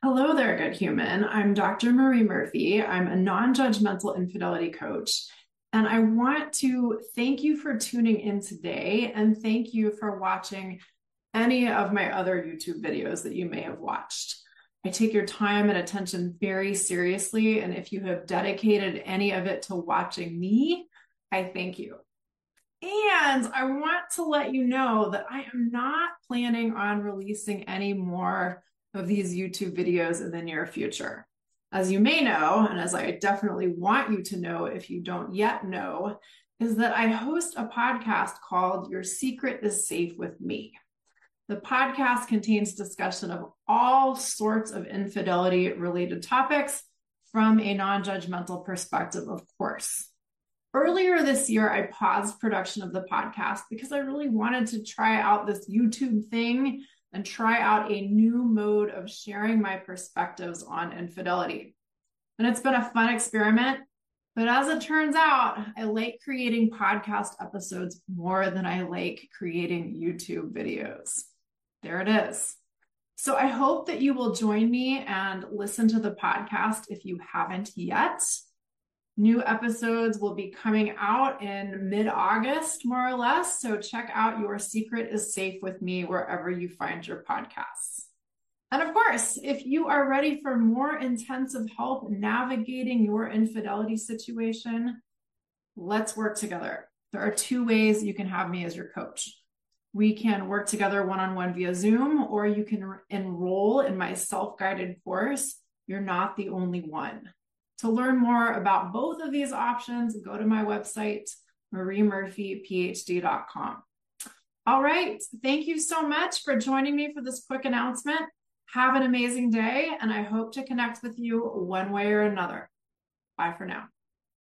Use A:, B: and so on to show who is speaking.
A: Hello there, good human. I'm Dr. Marie Murphy. I'm a non-judgmental infidelity coach. And I want to thank you for tuning in today and thank you for watching any of my other YouTube videos that you may have watched. I take your time and attention very seriously. And if you have dedicated any of it to watching me, I thank you. And I want to let you know that I am not planning on releasing any more of these YouTube videos in the near future. As you may know, and as I definitely want you to know if you don't yet know, is that I host a podcast called Your Secret is Safe with Me. The podcast contains discussion of all sorts of infidelity related topics from a non judgmental perspective, of course. Earlier this year, I paused production of the podcast because I really wanted to try out this YouTube thing and try out a new mode of sharing my perspectives on infidelity. And it's been a fun experiment. But as it turns out, I like creating podcast episodes more than I like creating YouTube videos. There it is. So I hope that you will join me and listen to the podcast if you haven't yet. New episodes will be coming out in mid-August, more or less. So check out Your Secret is Safe with Me wherever you find your podcasts. And of course, if you are ready for more intensive help navigating your infidelity situation, let's work together. There are two ways you can have me as your coach. We can work together one-on-one via Zoom, or you can enroll in my self-guided course. You're not the only one. To learn more about both of these options, go to my website, mariemurphyphd.com. All right. Thank you so much for joining me for this quick announcement. Have an amazing day, and I hope to connect with you one way or another. Bye for now.